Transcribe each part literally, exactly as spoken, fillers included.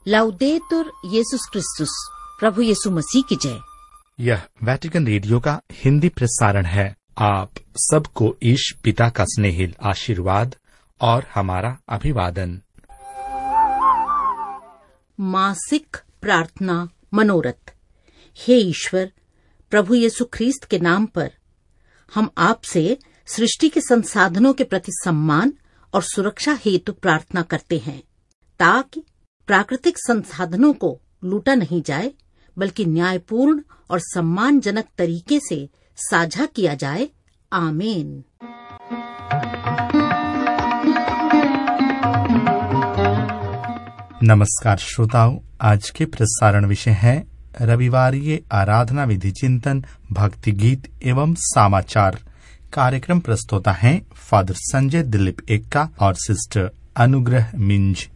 लाउदेतुर येसुस क्रिस्तुस, प्रभु यीशु मसीह की जय। यह वेटिकन रेडियो का हिंदी प्रसारण है। आप सबको ईश पिता का स्नेहिल आशीर्वाद और हमारा अभिवादन। मासिक प्रार्थना मनोरथ। हे ईश्वर, प्रभु यीशु ख्रीस्त के नाम पर हम आपसे सृष्टि के संसाधनों के प्रति सम्मान और सुरक्षा हेतु प्रार्थना करते हैं, ताकि प्राकृतिक संसाधनों को लूटा नहीं जाए, बल्कि न्यायपूर्ण और सम्मानजनक तरीके से साझा किया जाए। आमीन। नमस्कार श्रोताओं, आज के प्रसारण विषय है रविवारीय आराधना विधि चिंतन, भक्ति गीत एवं समाचार। कार्यक्रम प्रस्तुता है फादर संजय दिलीप एक्का और सिस्टर अनुग्रह मिंज।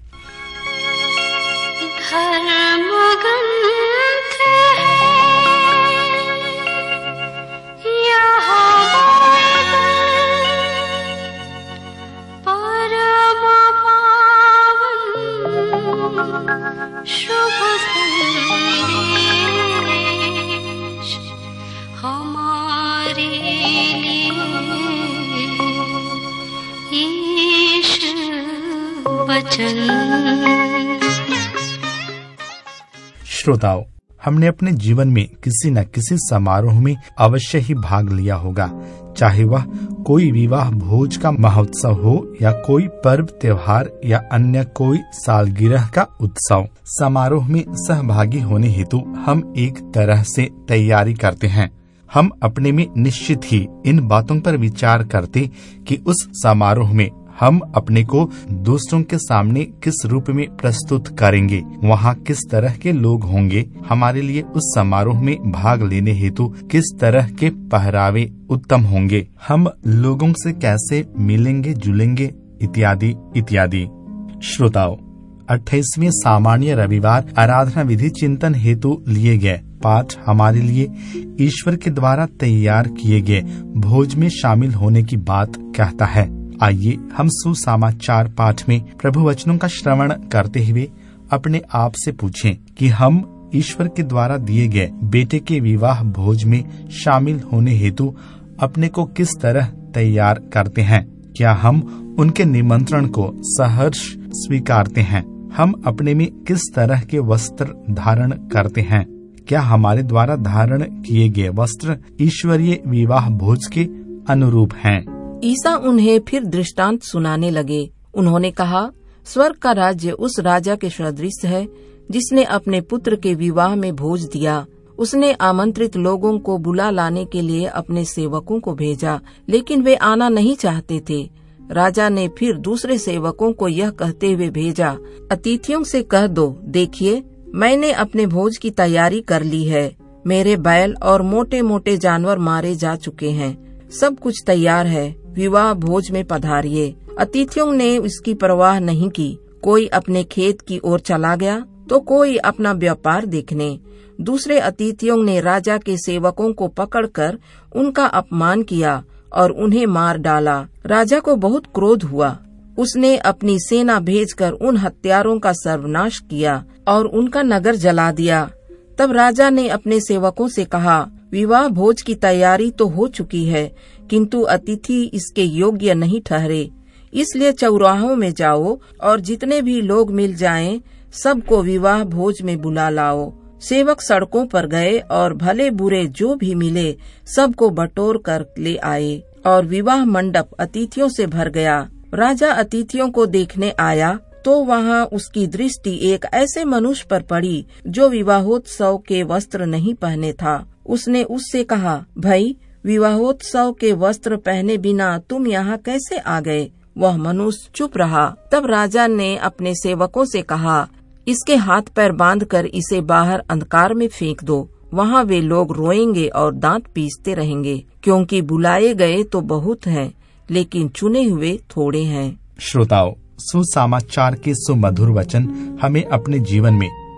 श्रोताओं, हमने अपने जीवन में किसी न किसी समारोह में अवश्य ही भाग लिया होगा, चाहे वह कोई विवाह भोज का महोत्सव हो या कोई पर्व त्योहार या अन्य कोई सालगिरह का उत्सव। समारोह में सहभागी होने हेतु हम एक तरह से तैयारी करते हैं। हम अपने में निश्चित ही इन बातों पर विचार करते कि उस समारोह में हम अपने को दूसरों के सामने किस रूप में प्रस्तुत करेंगे, वहाँ किस तरह के लोग होंगे, हमारे लिए उस समारोह में भाग लेने हेतु किस तरह के पहरावे उत्तम होंगे, हम लोगों से कैसे मिलेंगे जुलेंगे, इत्यादि इत्यादि। श्रोताओं, अट्ठाईसवें सामान्य रविवार आराधना विधि चिंतन हेतु लिए गए पाठ हमारे लिए ईश्वर के द्वारा तैयार किए गए भोज में शामिल होने की बात कहता है। आइए हम सुसमाचार पाठ में प्रभु वचनों का श्रवण करते हुए अपने आप से पूछें कि हम ईश्वर के द्वारा दिए गए बेटे के विवाह भोज में शामिल होने हेतु अपने को किस तरह तैयार करते हैं। क्या हम उनके निमंत्रण को सहर्ष स्वीकारते हैं? हम अपने में किस तरह के वस्त्र धारण करते हैं? क्या हमारे द्वारा धारण किए गए वस्त्र ईश्वरीय विवाह भोज के अनुरूप हैं? ईसा उन्हें फिर दृष्टांत सुनाने लगे। उन्होंने कहा, स्वर्ग का राज्य उस राजा के सदृश है जिसने अपने पुत्र के विवाह में भोज दिया। उसने आमंत्रित लोगों को बुला लाने के लिए अपने सेवकों को भेजा, लेकिन वे आना नहीं चाहते थे। राजा ने फिर दूसरे सेवकों को यह कहते हुए भेजा, अतिथियों से कह दो, देखिए मैंने अपने भोज की तैयारी कर ली है। मेरे बैल और मोटे मोटे जानवर मारे जा चुके हैं, सब कुछ तैयार है, विवाह भोज में पधारिए। अतिथियों ने इसकी परवाह नहीं की। कोई अपने खेत की ओर चला गया तो कोई अपना व्यापार देखने। दूसरे अतिथियों ने राजा के सेवकों को पकड़कर उनका अपमान किया और उन्हें मार डाला। राजा को बहुत क्रोध हुआ। उसने अपनी सेना भेजकर उन हत्यारों का सर्वनाश किया और उनका नगर जला दिया। तब राजा ने अपने सेवकों से कहा, विवाह भोज की तैयारी तो हो चुकी है, किंतु अतिथि इसके योग्य नहीं ठहरे। इसलिए चौराहों में जाओ और जितने भी लोग मिल जाएं, सबको विवाह भोज में बुला लाओ। सेवक सड़कों पर गए और भले बुरे जो भी मिले सबको बटोर कर ले आए और विवाह मंडप अतिथियों से भर गया। राजा अतिथियों को देखने आया तो वहाँ उसकी दृष्टि एक ऐसे मनुष्य पर पड़ी जो विवाहोत्सव के वस्त्र नहीं पहने था। उसने उससे कहा, भाई, विवाहोत्सव के वस्त्र पहने बिना तुम यहाँ कैसे आ गए? वह मनुष्य चुप रहा। तब राजा ने अपने सेवकों से कहा, इसके हाथ पैर बांधकर इसे बाहर अंधकार में फेंक दो। वहाँ वे लोग रोएंगे और दांत पीसते रहेंगे, क्योंकि बुलाए गए तो बहुत हैं, लेकिन चुने हुए थोड़े हैं। श्रोताओ, सुसमाचार के सुमधुर वचन हमें अपने जीवन में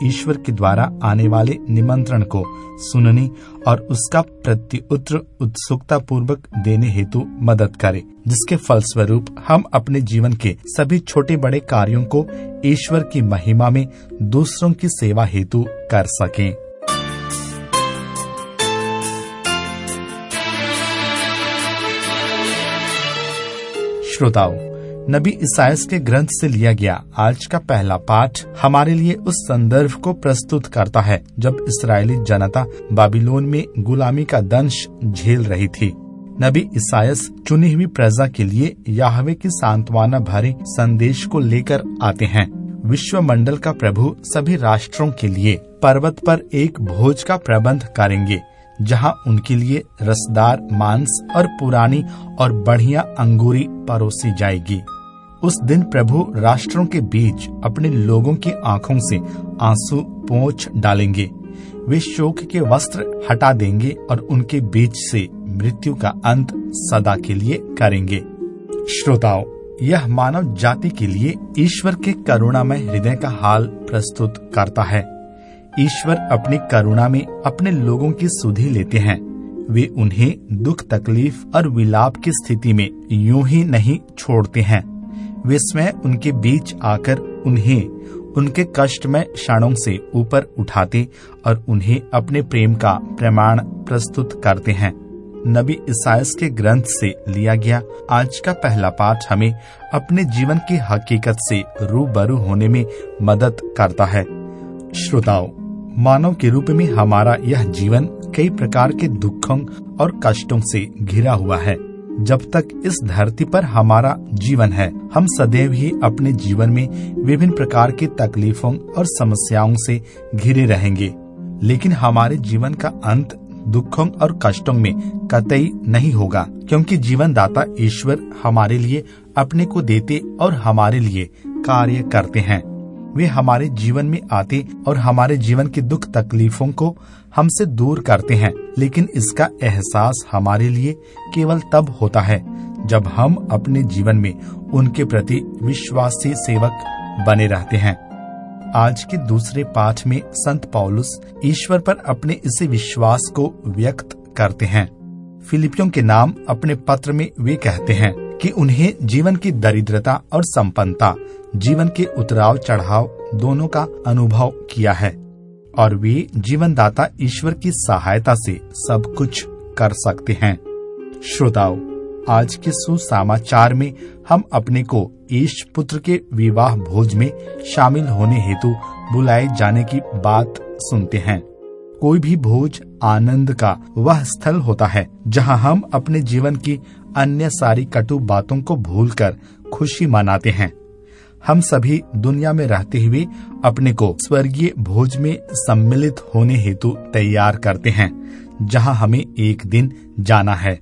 ईश्वर के द्वारा आने वाले निमंत्रण को सुनने और उसका प्रत्युत्तर उत्सुकता पूर्वक देने हेतु मदद करे, जिसके फलस्वरूप हम अपने जीवन के सभी छोटे बड़े कार्यों को ईश्वर की महिमा में दूसरों की सेवा हेतु कर सकें। श्रोताओ, नबी इसायास के ग्रंथ से लिया गया आज का पहला पाठ हमारे लिए उस संदर्भ को प्रस्तुत करता है जब इस्राएली जनता बाबिलोन में गुलामी का दंश झेल रही थी। नबी इसायास चुनी हुई प्रजा के लिए याहवे की सांत्वना भरे संदेश को लेकर आते हैं। विश्व मंडल का प्रभु सभी राष्ट्रों के लिए पर्वत पर एक भोज का प्रबंध करेंगे, जहां उनके लिए रसदार मांस और पुरानी और बढ़िया अंगूरी परोसी जाएगी। उस दिन प्रभु राष्ट्रों के बीच अपने लोगों की आंखों से आंसू पोंछ डालेंगे। वे शोक के वस्त्र हटा देंगे और उनके बीच से मृत्यु का अंत सदा के लिए करेंगे। श्रोताओं, यह मानव जाति के लिए ईश्वर के करुणामय हृदय का हाल प्रस्तुत करता है। ईश्वर अपनी करुणा में अपने लोगों की सुधि लेते हैं। वे उन्हें दुख तकलीफ और विलाप की स्थिति में यूं ही नहीं छोड़ते हैं। वे स्वयं उनके बीच आकर उन्हें उनके कष्टमय क्षणों से ऊपर उठाते और उन्हें अपने प्रेम का प्रमाण प्रस्तुत करते हैं। नबी इसायास के ग्रंथ से लिया गया आज का पहला पाठ हमें अपने जीवन की हकीकत से रूबरू होने में मदद करता है। श्रोताओं, मानव के रूप में हमारा यह जीवन कई प्रकार के दुखों और कष्टों से घिरा हुआ है। जब तक इस धरती पर हमारा जीवन है, हम सदैव ही अपने जीवन में विभिन्न प्रकार की तकलीफों और समस्याओं से घिरे रहेंगे। लेकिन हमारे जीवन का अंत दुखों और कष्टों में कतई नहीं होगा, क्योंकि जीवन दाता ईश्वर हमारे लिए अपने को देते और हमारे लिए कार्य करते हैं। वे हमारे जीवन में आते और हमारे जीवन की दुख तकलीफों को हमसे दूर करते हैं। लेकिन इसका एहसास हमारे लिए केवल तब होता है जब हम अपने जीवन में उनके प्रति विश्वासी सेवक बने रहते हैं। आज के दूसरे पाठ में संत पौलुस ईश्वर पर अपने इसी विश्वास को व्यक्त करते हैं। फिलिपियों के नाम अपने पत्र में वे कहते हैं कि उन्हें जीवन की दरिद्रता और संपन्नता, जीवन के उतराव चढ़ाव दोनों का अनुभव किया है और वे जीवन दाता ईश्वर की सहायता से सब कुछ कर सकते हैं। श्रोताओं, आज के सुसमाचार में हम अपने को ईश पुत्र के विवाह भोज में शामिल होने हेतु बुलाए जाने की बात सुनते हैं। कोई भी भोज आनंद का वह स्थल होता है जहां हम अपने जीवन की अन्य सारी कटु बातों को भूलकर खुशी मनाते हैं। हम सभी दुनिया में रहते हुए अपने को स्वर्गीय भोज में सम्मिलित होने हेतु तैयार करते हैं, जहां हमें एक दिन जाना है।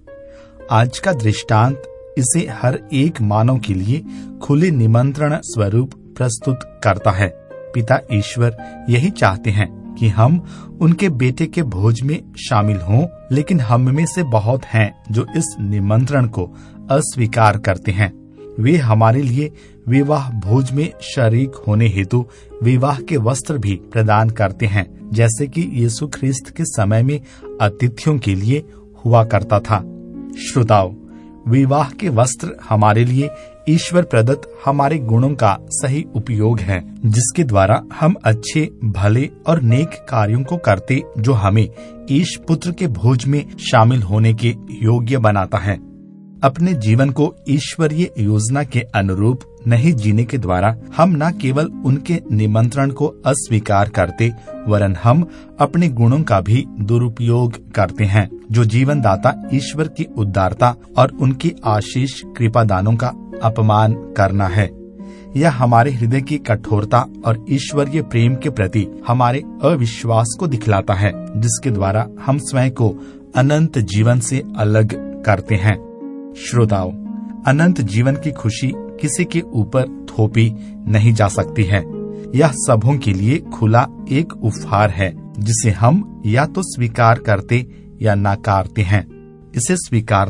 आज का दृष्टांत इसे हर एक मानव के लिए खुले निमंत्रण स्वरूप प्रस्तुत करता है। पिता ईश्वर यही चाहते हैं कि हम उनके बेटे के भोज में शामिल हों, लेकिन हम में से बहुत हैं जो इस निमंत्रण को अस्वीकार करते हैं। वे हमारे लिए विवाह भोज में शरीक होने हेतु विवाह के वस्त्र भी प्रदान करते हैं, जैसे कि यीशु ख्रिस्त के समय में अतिथियों के लिए हुआ करता था। श्रोताओं, विवाह के वस्त्र हमारे लिए ईश्वर प्रदत्त हमारे गुणों का सही उपयोग है, जिसके द्वारा हम अच्छे भले और नेक कार्यों को करते, जो हमें ईश पुत्र के भोज में शामिल होने के योग्य बनाता है। अपने जीवन को ईश्वरीय योजना के अनुरूप नहीं जीने के द्वारा हम न केवल उनके निमंत्रण को अस्वीकार करते, वरन हम अपने गुणों का भी दुरुपयोग करते हैं, जो जीवन दाता ईश्वर की उदारता और उनकी आशीष कृपा दानों का अपमान करना है। यह हमारे हृदय की कठोरता और ईश्वरीय प्रेम के प्रति हमारे अविश्वास को दिखलाता है, जिसके द्वारा हम स्वयं को अनंत जीवन से अलग करते हैं। श्रोताओं, अनंत जीवन की खुशी किसी के ऊपर थोपी नहीं जा सकती है। यह सबों के लिए खुला एक उपहार है, जिसे हम या तो स्वीकार करते या नकारते हैं। इसे स्वीकारना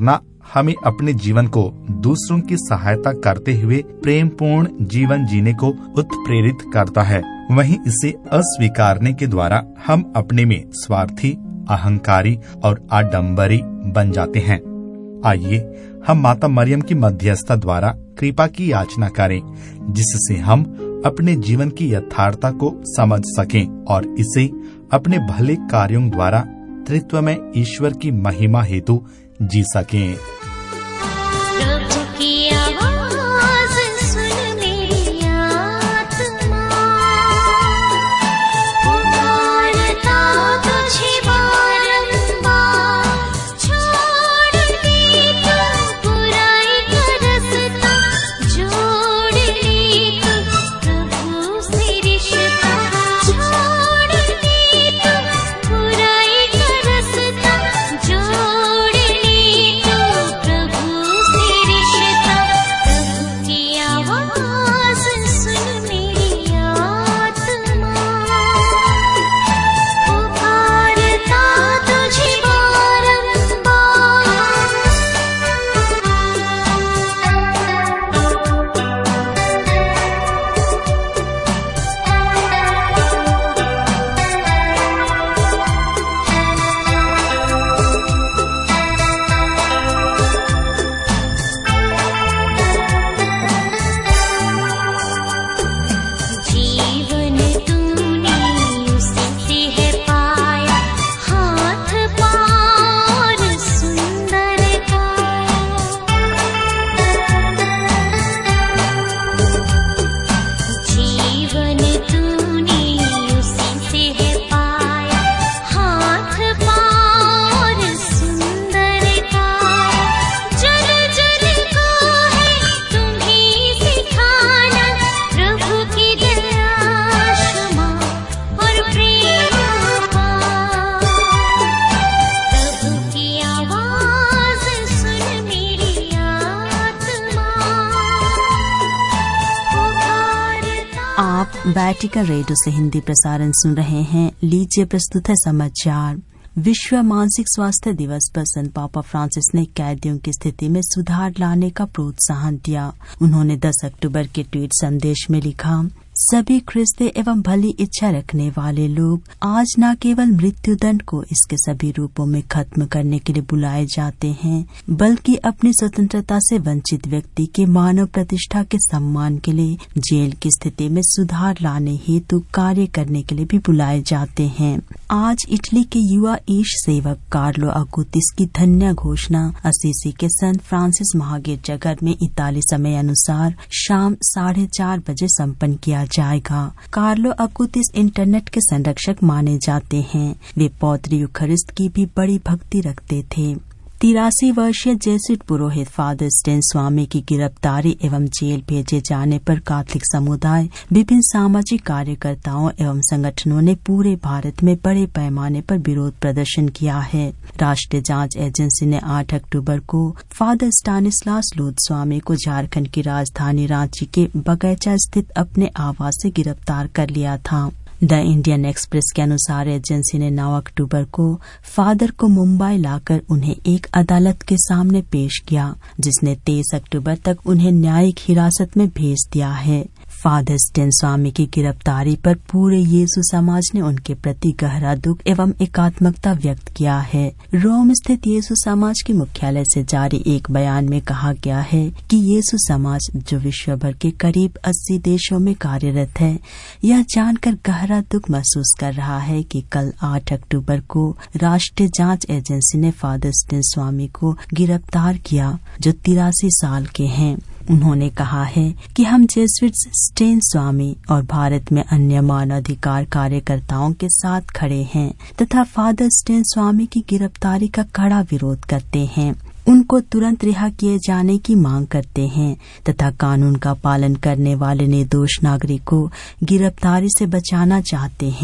हमें अपने जीवन को दूसरों की सहायता करते हुए प्रेम पूर्ण जीवन जीने को उत्प्रेरित करता है, वहीं इसे अस्वीकारने के द्वारा हम अपने में स्वार्थी, अहंकारी और आडंबरी बन जाते हैं। आइए हम माता मरियम की मध्यस्थता द्वारा कृपा की याचना करें, जिससे हम अपने जीवन की यथार्थता को समझ सकें और इसे अपने भले कार्यों द्वारा त्रित्व में ईश्वर की महिमा हेतु जी सकें। प्रभु की आवाज सुन मेरी आत्मा, पुकारता तुझे बारंबार, छोड़ दी तू बुराई का रास्ता, जोड़ ली तू प्रभु से रिश्ता, छोड़ दी तू बुराई का रास्ता, जोड़ ली तू प्रभु से रिश्ता। प्रभु की आवाज सुन मेरी आत्मा, पुकारता तुझे जीवन तूने उसी से है पाया, हाथ पार सुंदर काया। जीवन तूने उसी से है पाया, हाथ पार सुंदर काया। जल जल को है तुम्हीं सिखाना, प्रभु की दया क्षमा और प्रेम अपार। प्रभु की आवाज सुन मेरी आत्मा, पुकारता। आप वैटिकन रेडियो से हिंदी प्रसारण सुन रहे हैं। लीजिए प्रस्तुत है समाचार। विश्व मानसिक स्वास्थ्य दिवस पर संत पापा फ्रांसिस ने कैदियों की स्थिति में सुधार लाने का प्रोत्साहन दिया। उन्होंने दस अक्टूबर के ट्वीट संदेश में लिखा, सभी ख्रिस्ती एवं भली इच्छा रखने वाले लोग आज न केवल मृत्यु दंड को इसके सभी रूपों में खत्म करने के लिए बुलाए जाते हैं, बल्कि अपनी स्वतंत्रता से वंचित व्यक्ति के मानव प्रतिष्ठा के सम्मान के लिए जेल की स्थिति में सुधार लाने हेतु कार्य करने के लिए भी बुलाए जाते हैं। आज इटली के युवा ईश सेवक कार्लो अकुतिस की धन्य घोषणा असीसी के संत फ्रांसिस महागिरजाघर में इताली समय अनुसार शाम साढ़े चार बजे संपन्न किया जाएगा। कार्लो अकुतिस इंटरनेट के संरक्षक माने जाते हैं। वे पौत्री यूखरिस्ट की भी बड़ी भक्ति रखते थे। तिरासी वर्षीय जेसुइट पुरोहित फादर स्टेन स्वामी की गिरफ्तारी एवं जेल भेजे जाने पर कैथोलिक समुदाय, विभिन्न सामाजिक कार्यकर्ताओं एवं संगठनों ने पूरे भारत में बड़े पैमाने पर विरोध प्रदर्शन किया है। राष्ट्रीय जांच एजेंसी ने आठ अक्टूबर को फादर स्टानिस्लास लूथ स्वामी को झारखंड की राजधानी रांची के बगैचा स्थित अपने आवास से गिरफ्तार कर लिया था। द इंडियन एक्सप्रेस के अनुसार एजेंसी ने नौ अक्टूबर को फादर को मुंबई लाकर उन्हें एक अदालत के सामने पेश किया, जिसने तेईस अक्टूबर तक उन्हें न्यायिक हिरासत में भेज दिया है। फादर स्टेन स्वामी की गिरफ्तारी पर पूरे यीशु समाज ने उनके प्रति गहरा दुख एवं एकात्मकता व्यक्त किया है। रोम स्थित यीशु समाज के मुख्यालय से जारी एक बयान में कहा गया है कि यीशु समाज, जो विश्व भर के करीब अस्सी देशों में कार्यरत है, यह जानकर गहरा दुख महसूस कर रहा है कि कल आठ अक्टूबर को राष्ट्रीय जांच एजेंसी ने फादर स्टेन स्वामी को गिरफ्तार किया, जो तिरासी साल के हैं। उन्होंने कहा है कि हम जेसुइट स्टेन स्वामी और भारत में अन्य मानवाधिकार कार्यकर्ताओं के साथ खड़े हैं तथा फादर स्टेन स्वामी की गिरफ्तारी का कड़ा विरोध करते हैं। उनको तुरंत रिहा किए जाने की मांग करते हैं तथा कानून का पालन करने वाले निर्दोष नागरिक को गिरफ्तारी से बचाना चाहते हैं।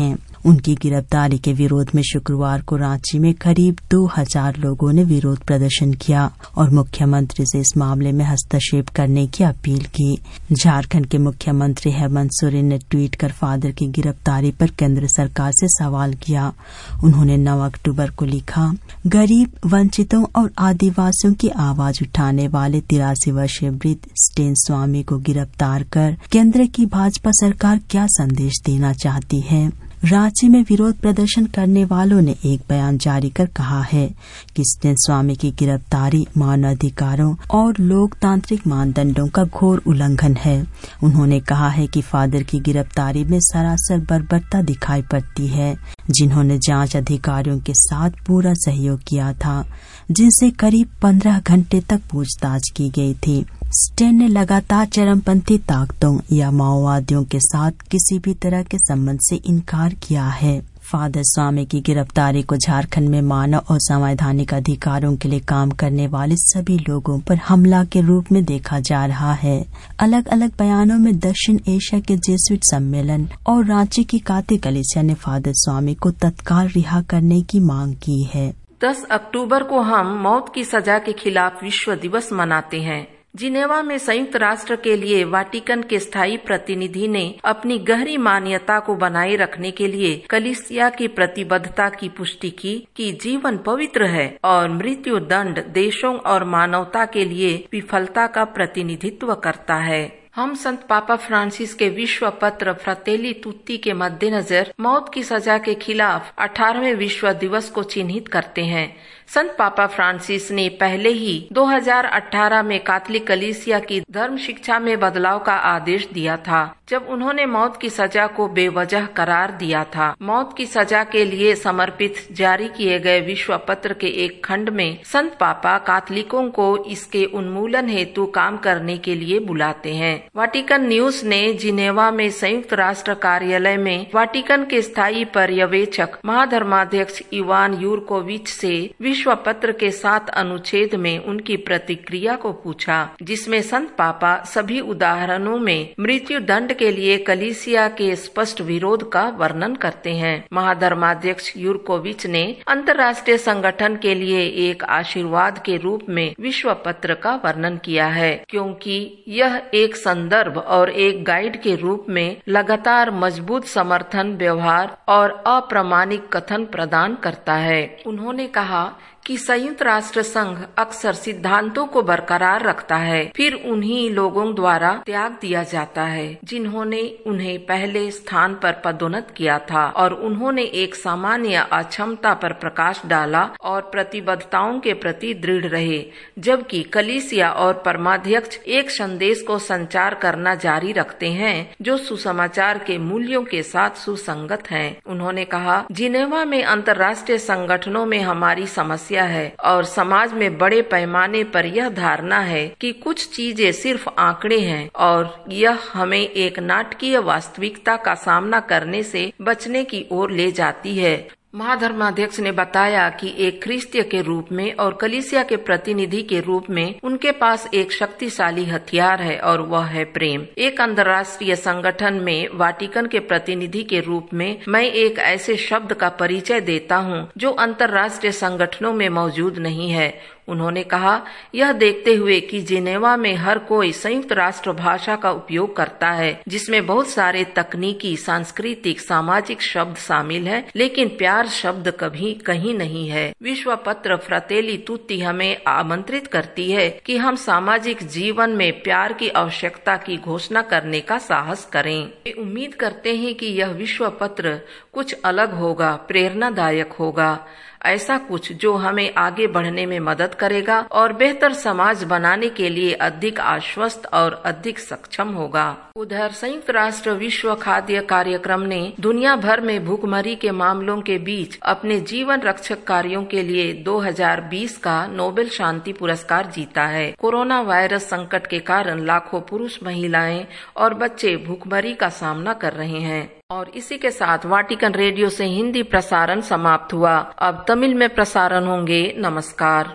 उनकी गिरफ्तारी के विरोध में शुक्रवार को रांची में करीब दो हजार लोगों ने विरोध प्रदर्शन किया और मुख्यमंत्री से इस मामले में हस्तक्षेप करने की अपील की। झारखंड के मुख्यमंत्री हेमंत सोरेन ने ट्वीट कर फादर की गिरफ्तारी पर केंद्र सरकार से सवाल किया। उन्होंने नौ अक्टूबर को लिखा, गरीब, वंचितों और आदिवासियों की आवाज उठाने वाले तिरासी वर्षीय वृद्ध स्टेन स्वामी को गिरफ्तार कर केंद्र की भाजपा सरकार क्या संदेश देना चाहती है। रांची में विरोध प्रदर्शन करने वालों ने एक बयान जारी कर कहा है कि स्टेन स्वामी की गिरफ्तारी मानवाधिकारों और लोकतांत्रिक मानदंडों का घोर उल्लंघन है। उन्होंने कहा है कि फादर की गिरफ्तारी में सरासर बर्बरता दिखाई पड़ती है, जिन्होंने जांच अधिकारियों के साथ पूरा सहयोग किया था, जिनसे करीब पंद्रह घंटे तक पूछताछ की गई थी। स्टेन ने लगातार चरमपंथी ताकतों या माओवादियों के साथ किसी भी तरह के संबंध से इनकार किया है। फादर स्वामी की गिरफ्तारी को झारखंड में मानव और संवैधानिक अधिकारों के लिए काम करने वाले सभी लोगों पर हमला के रूप में देखा जा रहा है। अलग अलग बयानों में दक्षिण एशिया के जेसुइट सम्मेलन और रांची की काते कलीसिया ने फादर स्वामी को तत्काल रिहा करने की मांग की है। दस अक्टूबर को हम मौत की सजा के खिलाफ विश्व दिवस मनाते हैं। जिनेवा में संयुक्त राष्ट्र के लिए वाटिकन के स्थायी प्रतिनिधि ने अपनी गहरी मान्यता को बनाए रखने के लिए कलीसिया की प्रतिबद्धता की पुष्टि की कि जीवन पवित्र है और मृत्यु दंड देशों और मानवता के लिए विफलता का प्रतिनिधित्व करता है। हम संत पापा फ्रांसिस के विश्व पत्र फ्रतेली तुत्ती के मद्देनजर मौत की सजा के खिलाफ अठारहवें विश्व दिवस को चिन्हित करते हैं। संत पापा फ्रांसिस ने पहले ही दो हज़ार अठारह में कैथोलिक कलीसिया की धर्म शिक्षा में बदलाव का आदेश दिया था, जब उन्होंने मौत की सजा को बेवजह करार दिया था। मौत की सजा के लिए समर्पित जारी किए गए विश्व पत्र के एक खंड में संत पापा कैथोलिकों को इसके उन्मूलन हेतु काम करने के लिए बुलाते हैं। वाटिकन न्यूज ने जिनेवा में संयुक्त राष्ट्र कार्यालय में वाटिकन के स्थायी पर्यवेक्षक महाधर्माध्यक्ष इवान यूरकोविच से विश्व पत्र के सात अनुच्छेद में उनकी प्रतिक्रिया को पूछा, जिसमें संत पापा सभी उदाहरणों में मृत्यु दंड के लिए कलीसिया के स्पष्ट विरोध का वर्णन करते हैं। महाधर्माध्यक्ष यूरकोविच ने अंतर्राष्ट्रीय संगठन के लिए एक आशीर्वाद के रूप में विश्व पत्र का वर्णन किया है, क्योंकि यह एक संदर्भ और एक गाइड के रूप में लगातार मजबूत समर्थन, व्यवहार और अप्रामाणिक कथन प्रदान करता है। उन्होंने कहा कि संयुक्त राष्ट्र संघ अक्सर सिद्धांतों को बरकरार रखता है, फिर उन्हीं लोगों द्वारा त्याग दिया जाता है जिन्होंने उन्हें पहले स्थान पर पदोन्नत किया था, और उन्होंने एक सामान्य अक्षमता पर प्रकाश डाला और प्रतिबद्धताओं के प्रति दृढ़ रहे, जबकि कलीसिया और परमाध्यक्ष एक संदेश को संचार करना जारी रखते हैं जो सुसमाचार के मूल्यों के साथ सुसंगत है। उन्होंने कहा, जिनेवा में अंतर्राष्ट्रीय संगठनों में हमारी समस्या है और समाज में बड़े पैमाने पर यह धारणा है कि कुछ चीजें सिर्फ आंकड़े हैं, और यह हमें एक नाटकीय वास्तविकता का सामना करने से बचने की ओर ले जाती है। महाधर्माध्यक्ष ने बताया कि एक ख्रिस्तीय के रूप में और कलीसिया के प्रतिनिधि के रूप में उनके पास एक शक्तिशाली हथियार है, और वह है प्रेम। एक अंतर्राष्ट्रीय संगठन में वाटिकन के प्रतिनिधि के रूप में मैं एक ऐसे शब्द का परिचय देता हूं जो अंतर्राष्ट्रीय संगठनों में मौजूद नहीं है। उन्होंने कहा, यह देखते हुए कि जिनेवा में हर कोई संयुक्त राष्ट्र भाषा का उपयोग करता है, जिसमें बहुत सारे तकनीकी, सांस्कृतिक, सामाजिक शब्द शामिल हैं, लेकिन प्यार शब्द कभी कहीं नहीं है। विश्व पत्र फ्रतेली तुत्ती हमें आमंत्रित करती है कि हम सामाजिक जीवन में प्यार की आवश्यकता की घोषणा करने का साहस करें। वे उम्मीद करते हैं कि यह विश्व पत्र कुछ अलग होगा, प्रेरणादायक होगा, ऐसा कुछ जो हमें आगे बढ़ने में मदद करेगा और बेहतर समाज बनाने के लिए अधिक आश्वस्त और अधिक सक्षम होगा। उधर संयुक्त राष्ट्र विश्व खाद्य कार्यक्रम ने दुनिया भर में भूखमरी के मामलों के बीच अपने जीवन रक्षक कार्यों के लिए दो हज़ार बीस का नोबेल शांति पुरस्कार जीता है। कोरोना वायरस संकट के कारण लाखों पुरुष, महिलाएं और बच्चे भूखमरी का सामना कर रहे हैं। और इसी के साथ वाटिकन रेडियो से हिंदी प्रसारण समाप्त हुआ। अब तमिल में प्रसारण होंगे। नमस्कार।